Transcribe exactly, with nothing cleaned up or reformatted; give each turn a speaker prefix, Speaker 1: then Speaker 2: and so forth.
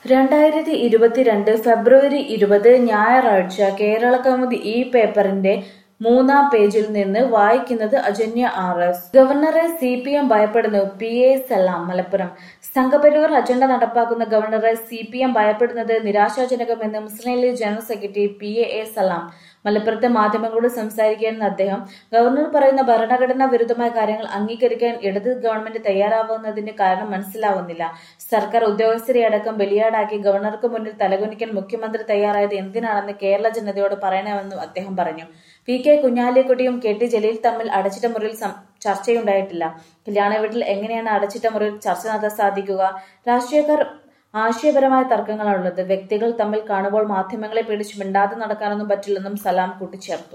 Speaker 1: രണ്ടായിരത്തി ഇരുപത്തിരണ്ട് ഫെബ്രുവരി ഇരുപത് ഞായറാഴ്ച കേരളകൗമുദി ഈ പേപ്പറിന്റെ മൂന്നാം പേജിൽ നിന്ന് വായിക്കുന്നത് അജന്യ ആർ എസ്. ഗവർണറെ സി പി എം ഭയപ്പെടുന്നു. P A Salam Malappuram. Sangh Parivar agenda നടപ്പാക്കുന്ന ഗവർണറെ സി പി എം ഭയപ്പെടുന്നത് നിരാശാജനകമെന്ന് Muslim League general secretary P A Salam മലപ്പുറത്ത് മാധ്യമങ്ങളോട് സംസാരിക്കുകയായിരുന്ന അദ്ദേഹം, ഗവർണർ പറയുന്ന ഭരണഘടനാ വിരുദ്ധമായ കാര്യങ്ങൾ അംഗീകരിക്കാൻ ഇടത് ഗവൺമെന്റ് തയ്യാറാവുന്നതിന്റെ കാരണം മനസ്സിലാവുന്നില്ല. സർക്കാർ ഉദ്യോഗസ്ഥരെ അടക്കം ബലിയാടാക്കി ഗവർണർക്ക് മുന്നിൽ തലകുനിക്കാൻ മുഖ്യമന്ത്രി തയ്യാറായത് എന്തിനാണെന്ന് കേരള ജനതയോട് പറയണമെന്നും അദ്ദേഹം പറഞ്ഞു. പി കെ കുഞ്ഞാലിക്കുട്ടിയും കെ ടി ജലീൽ തമ്മിൽ അടച്ചിട്ട മുറിയിൽ ചർച്ചയുണ്ടായിട്ടില്ല. കല്യാണ വീട്ടിൽ എങ്ങനെയാണ് അടച്ചിട്ട മുറിയിൽ ചർച്ച നടത്താൻ സാധിക്കുക? രാഷ്ട്രീയക്കാർ ആശയപരമായ തർക്കങ്ങളാണുള്ളത്. വ്യക്തികൾ തമ്മിൽ കാണുമ്പോൾ മാധ്യമങ്ങളെ പേടിച്ച് മിണ്ടാതെ നടക്കാനൊന്നും പറ്റില്ലെന്നും സലാം കൂട്ടിച്ചേർത്തു.